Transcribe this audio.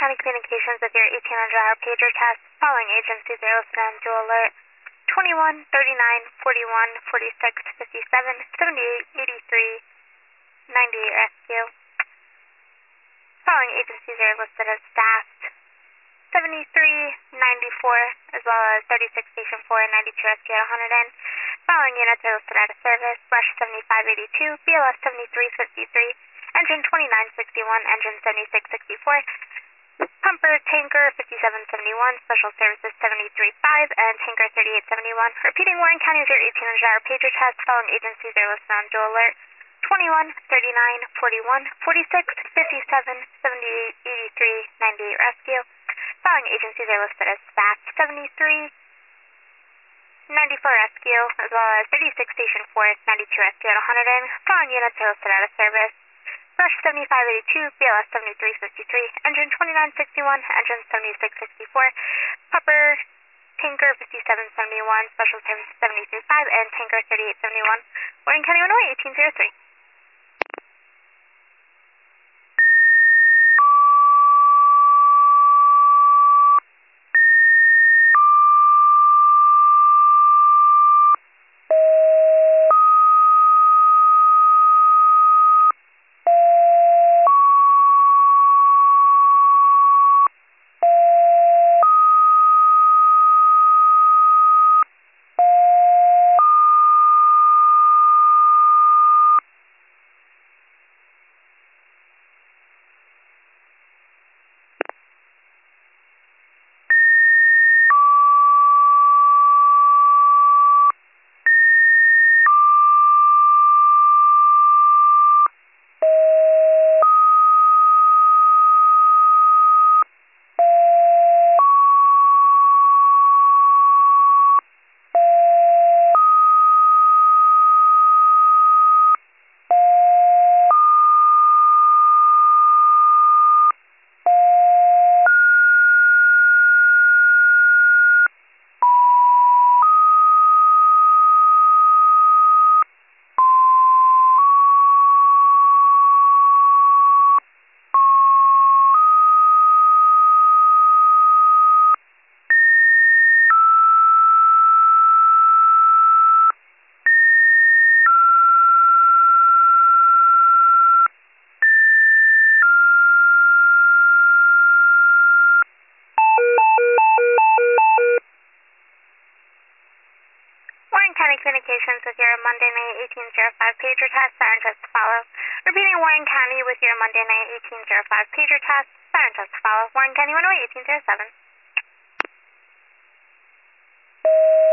County Communications with your 1800-hour pager test. Following agencies are listed on dual alert. 21, 39, 41, 46, 57, 78, 83, 98 rescue. Following agencies are listed as staffed. 73, 94, as well as 36 Station 4 and 92 rescue at 100 in. Following units are listed out of service. Rush 7582, BLS 7353, Engine 2961, Engine 7664, Pumper Tanker 5771, Special Services 735, and Tanker 3871. Repeating, Warren County with your 1800-hour pager test. Following agencies are listed on dual alert. 21, 39, 41, 46, 57, 78, 83, 98 rescue. Following agencies are listed as staffed. 73, 94 rescue, as well as 36 Station 4, 92 rescue at 100 in. Following units are listed out of service. Rush 7582, BLS 7353, Engine 2961, Engine 7664, Pupper Tanker 5771, Special Services 735, and Tanker 3871. Warren County, Illinois, 1803. Communications with your Monday night 1805 pager test. Siren test to follow. Repeating, Warren County with your Monday night 1805 pager test. Siren test to follow. Warren County, Illinois, 1807.